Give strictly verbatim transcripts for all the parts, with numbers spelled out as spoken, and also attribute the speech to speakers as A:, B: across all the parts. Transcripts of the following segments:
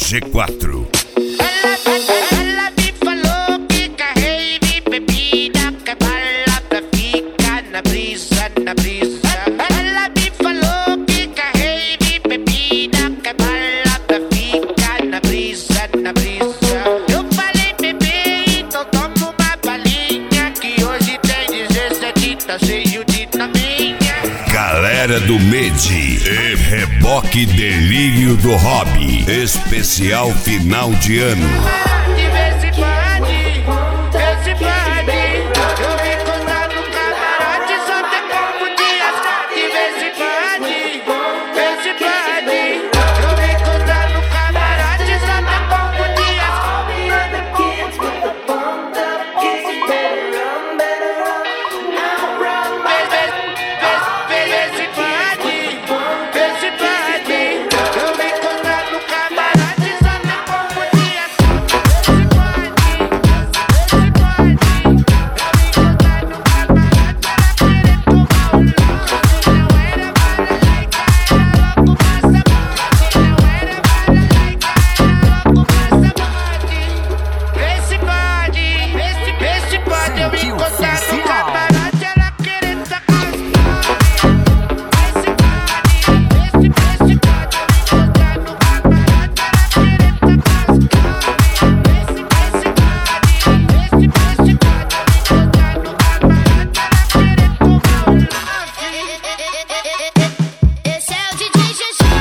A: G quatro.
B: Ela me falou que carrei de bebida, que balada fica na brisa, na brisa. Ela me falou que carrei de bebida, que balada fica na brisa, na brisa. Eu falei, bebê, então toma uma balinha, que hoje tem dezessete, tá cheio de taminha.
A: Galera do Medi e Reboque Delírio do Hobby, especial final de ano.
B: De vez em quando, vez em quando, eu me encontrar no camarote, só tem como dias. De vez em quando, vez em quando, eu me encontrar no camarote, só tem como dias. Vez em quando, vez em quando, eu me encontrar no camarote, só tem como dias.
C: Esse é o D J G G.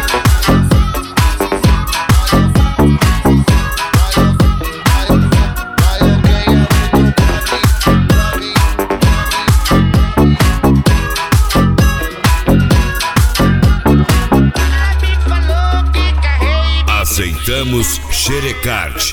A: Aceitamos xerecarte.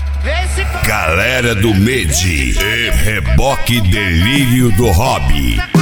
A: Galera do Medi e Reboque Delírio do Hobby.